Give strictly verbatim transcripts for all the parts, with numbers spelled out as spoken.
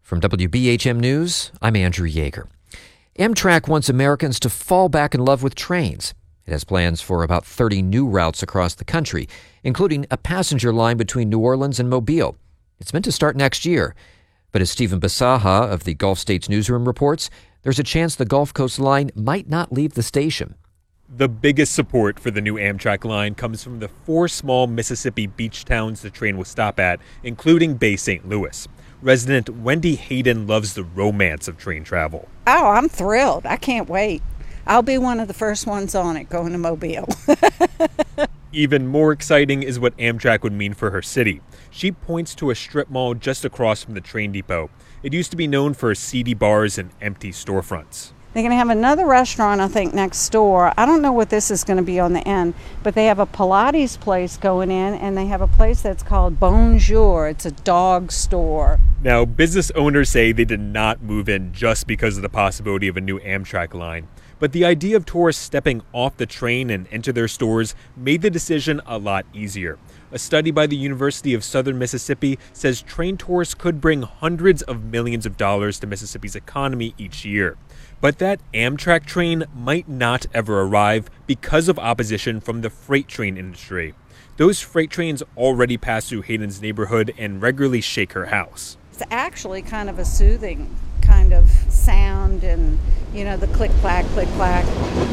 From W B H M News, I'm Andrew Yeager. Amtrak wants Americans to fall back in love with trains. It has plans for about thirty new routes across the country, including a passenger line between New Orleans and Mobile. It's meant to start next year. But as Stephen Bisaha of the Gulf States Newsroom reports, there's a chance the Gulf Coast line might not leave the station. The biggest support for the new Amtrak line comes from the four small Mississippi beach towns the train will stop at, including Bay Saint Louis. Resident Wendy Hayden loves the romance of train travel. Oh, I'm thrilled. I can't wait. I'll be one of the first ones on it going to Mobile. Even more exciting is what Amtrak would mean for her city. She points to a strip mall just across from the train depot. It used to be known for seedy bars and empty storefronts. They're going to have another restaurant, I think, next door. I don't know what this is going to be on the end, but they have a Pilates place going in, and they have a place that's called Bonjour. It's a dog store. Now, business owners say they did not move in just because of the possibility of a new Amtrak line. But the idea of tourists stepping off the train and into their stores made the decision a lot easier. A study by the University of Southern Mississippi says train tourists could bring hundreds of millions of dollars to Mississippi's economy each year. But that Amtrak train might not ever arrive because of opposition from the freight train industry. Those freight trains already pass through Hayden's neighborhood and regularly shake her house. It's actually kind of a soothing kind of sound, and, you know, the click-clack, click-clack.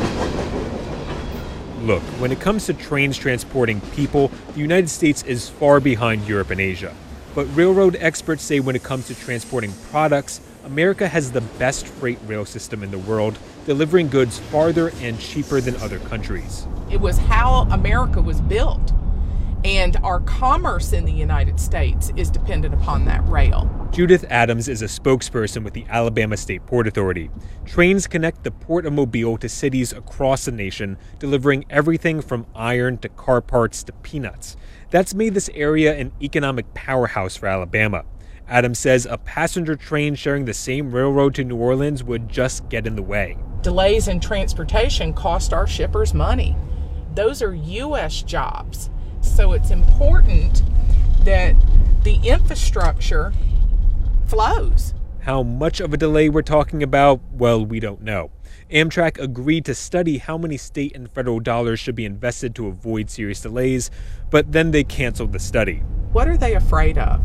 Look, when it comes to trains transporting people, the United States is far behind Europe and Asia. But railroad experts say when it comes to transporting products, America has the best freight rail system in the world, delivering goods farther and cheaper than other countries. It was how America was built, and our commerce in the United States is dependent upon that rail. Judith Adams is a spokesperson with the Alabama State Port Authority. Trains connect the Port of Mobile to cities across the nation, delivering everything from iron to car parts to peanuts. That's made this area an economic powerhouse for Alabama. Adams says a passenger train sharing the same railroad to New Orleans would just get in the way. Delays in transportation cost our shippers money. Those are U S jobs. So it's important that the infrastructure flows. How much of a delay we're talking about, well, we don't know. Amtrak agreed to study how many state and federal dollars should be invested to avoid serious delays, but then they canceled the study. What are they afraid of?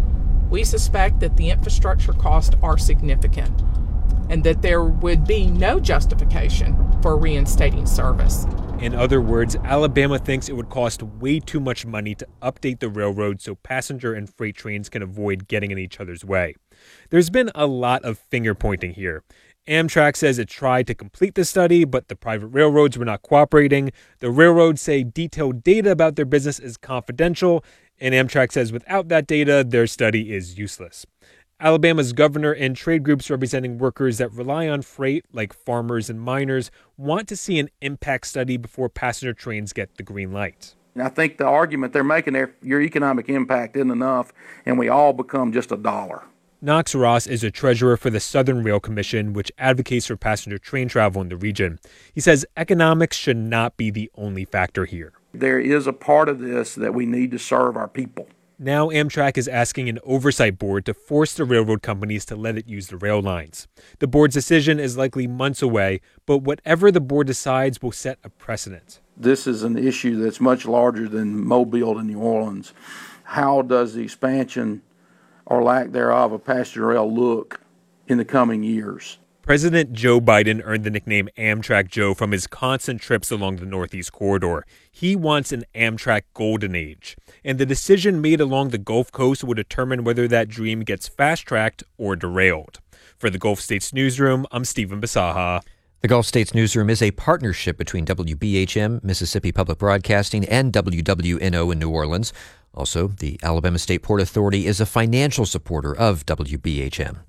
We suspect that the infrastructure costs are significant and that there would be no justification for reinstating service. In other words, Alabama thinks it would cost way too much money to update the railroad so passenger and freight trains can avoid getting in each other's way. There's been a lot of finger-pointing here. Amtrak says it tried to complete the study, but the private railroads were not cooperating. The railroads say detailed data about their business is confidential, and Amtrak says without that data, their study is useless. Alabama's governor and trade groups representing workers that rely on freight, like farmers and miners, want to see an impact study before passenger trains get the green light. I think the argument they're making there, your economic impact isn't enough, and we all become just a dollar. Knox Ross is a treasurer for the Southern Rail Commission, which advocates for passenger train travel in the region. He says economics should not be the only factor here. There is a part of this that we need to serve our people. Now Amtrak is asking an oversight board to force the railroad companies to let it use the rail lines. The board's decision is likely months away, but whatever the board decides will set a precedent. This is an issue that's much larger than Mobile and New Orleans. How does the expansion or lack thereof of passenger rail look in the coming years? President Joe Biden earned the nickname Amtrak Joe from his constant trips along the Northeast Corridor. He wants an Amtrak golden age, and the decision made along the Gulf Coast will determine whether that dream gets fast-tracked or derailed. For the Gulf States Newsroom, I'm Stephen Bisaha. The Gulf States Newsroom is a partnership between W B H M, Mississippi Public Broadcasting, and W W N O in New Orleans. Also, the Alabama State Port Authority is a financial supporter of W B H M.